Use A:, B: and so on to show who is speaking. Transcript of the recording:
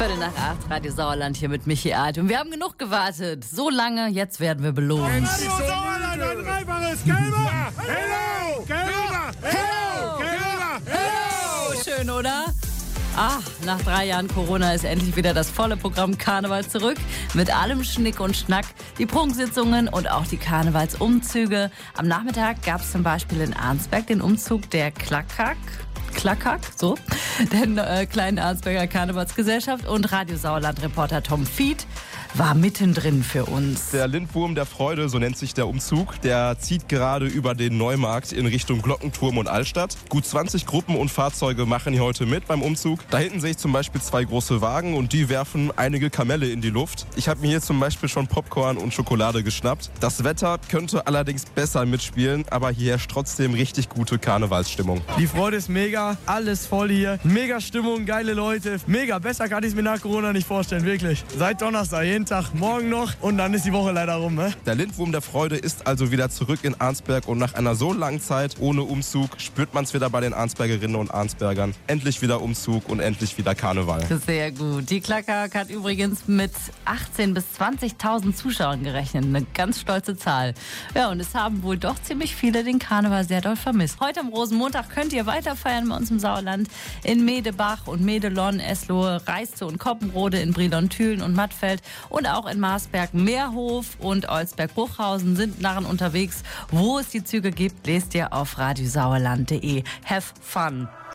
A: 7:45, Radio Sauerland hier mit Michi Alt. Und wir haben genug gewartet. So lange, jetzt werden wir belohnt.
B: Radio Sauerland, ein dreifaches Gelber! Hello! Gelber! Hello! Gelber!
A: Hello! Schön, oder? Ach, nach 3 Jahren Corona ist endlich wieder das volle Programm Karneval zurück. Mit allem Schnick und Schnack, die Prunksitzungen und auch die Karnevalsumzüge. Am Nachmittag gab es zum Beispiel in Arnsberg den Umzug der Klackhack, so, der kleinen Arnsberger Karnevalsgesellschaft, und Radio Sauerland-Reporter Tom Fied war mittendrin für uns.
C: Der Lindwurm der Freude, so nennt sich der Umzug, der zieht gerade über den Neumarkt in Richtung Glockenturm und Altstadt. Gut 20 Gruppen und Fahrzeuge machen hier heute mit beim Umzug. Da hinten sehe ich zum Beispiel 2 große Wagen und die werfen einige Kamelle in die Luft. Ich habe mir hier zum Beispiel schon Popcorn und Schokolade geschnappt. Das Wetter könnte allerdings besser mitspielen, aber hier herrscht trotzdem richtig gute Karnevalsstimmung.
D: Die Freude ist mega, alles voll hier, mega Stimmung, geile Leute, mega, besser kann ich es mir nach Corona nicht vorstellen, wirklich. Seit Donnerstag, jeden Tag, morgen noch und dann ist die Woche leider rum. Ne?
C: Der Lindwurm der Freude ist also wieder zurück in Arnsberg und nach einer so langen Zeit ohne Umzug spürt man es wieder bei den Arnsbergerinnen und Arnsbergern. Endlich wieder Umzug und endlich wieder Karneval.
A: Sehr gut. Die Klackhack hat übrigens mit 18.000 bis 20.000 Zuschauern gerechnet. Eine ganz stolze Zahl. Ja, und es haben wohl doch ziemlich viele den Karneval sehr doll vermisst. Heute am Rosenmontag könnt ihr weiter feiern bei uns im Sauerland. In Medebach und Medelon, Eslohe, Reiste und Koppenrode, in Brilon-Thülen und Mattfeld und auch in Marsberg, Meerhof und Olsberg-Bruchhausen sind Narren unterwegs. Wo es die Züge gibt, lest ihr auf radiosauerland.de. Have fun!